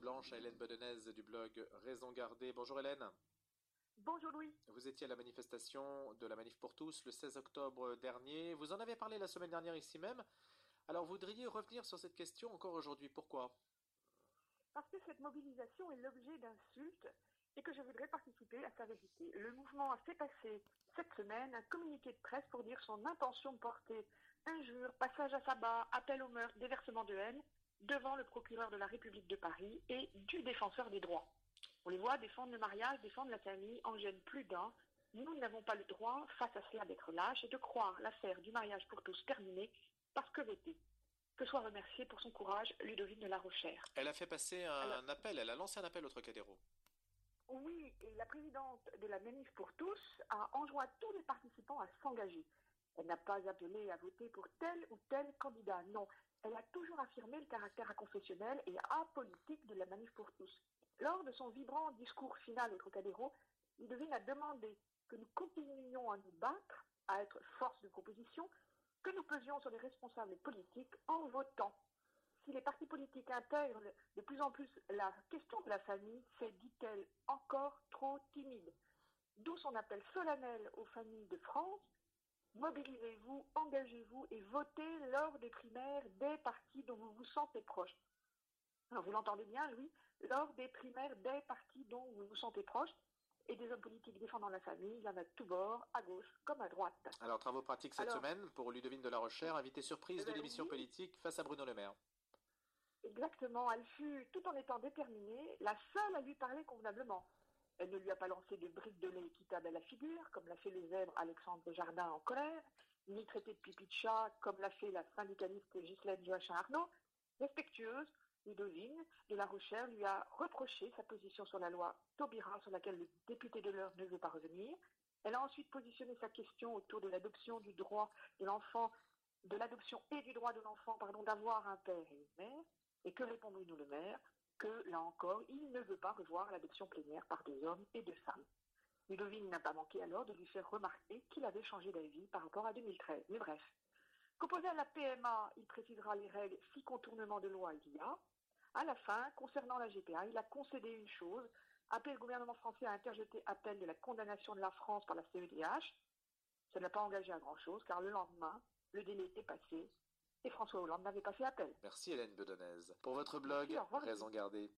blanche à Hélène Bedenez du blog Raison Gardée. Bonjour Hélène. Bonjour Louis. Vous étiez à la manifestation de la Manif pour tous le 16 octobre dernier. Vous en avez parlé la semaine dernière ici même. Alors vous voudriez revenir sur cette question encore aujourd'hui. Pourquoi? Parce que cette mobilisation est l'objet d'insultes et que je voudrais participer à sa vérité. Le mouvement a fait passer cette semaine un communiqué de presse pour dire son intention de porter injures, passage à tabac, appel au meurtre, déversement de haine devant le procureur de la République de Paris et du défenseur des droits. On les voit défendre le mariage, défendre la famille, en gêne plus d'un. Nous n'avons pas le droit, face à cela, d'être lâches et de croire l'affaire du mariage pour tous terminée parce que l'été. Que soit remerciée pour son courage Ludovine de la Rochère. Elle a fait passer Alors, un appel, elle a lancé un appel au Trocadéro. oui, et la présidente de la Manif pour tous a enjoint tous les participants à s'engager. Elle n'a pas appelé à voter pour tel ou tel candidat, non. Elle a toujours affirmé le caractère inconfessionnel et apolitique de la Manif pour tous. Lors de son vibrant discours final au Trocadéro, Ludovine a demandé que nous continuions à nous battre, à être force de proposition, que nous pesions sur les responsables politiques en votant. Si les partis politiques intègrent de plus en plus la question de la famille, c'est, dit-elle, encore trop timide. D'où son appel solennel aux familles de France: mobilisez-vous, engagez-vous et votez lors des primaires des partis dont vous vous sentez proche. Alors, vous l'entendez bien, Louis, lors des primaires des partis dont vous vous sentez proche, et des hommes politiques défendant la famille, il y en a de tous bords, à gauche comme à droite. Alors travaux pratiques cette Alors, semaine pour Ludovine de la Rochère, invitée surprise de l'émission oui, politique face à Bruno Le Maire. exactement, elle fut, tout en étant déterminée, la seule à lui parler convenablement. Elle ne lui a pas lancé de briques de lait équitable à la figure, comme l'a fait le zèbre Alexandre Jardin en colère, ni traité de pipi de chat, comme l'a fait la syndicaliste Ghislaine Joachim-Arnaud. Respectueuse, Ludovine de la Rochère lui a reproché sa position sur la loi Taubira, sur laquelle le député de l'Eure ne veut pas revenir. Elle a ensuite positionné sa question autour de l'adoption du droit de l'enfant, de l'adoption et du droit de l'enfant, pardon, d'avoir un père et une mère. Et que répond Bruno Le Maire? Que, là encore, il ne veut pas revoir l'adoption plénière par deux hommes et deux femmes. Ludovine n'a pas manqué alors de lui faire remarquer qu'il avait changé d'avis par rapport à 2013. Mais bref. Qu'opposé à la PMA, il précisera les règles si contournement de loi il y a. À la fin, concernant la GPA, il a concédé une chose: appeler le gouvernement français à interjeter appel de la condamnation de la France par la CEDH. Ça n'a pas engagé à grand-chose, car le lendemain, le délai était passé et François Hollande n'avait pas fait appel. Merci Hélène Bedenez. Pour votre Merci, blog au revoir Raison Louis. Gardée.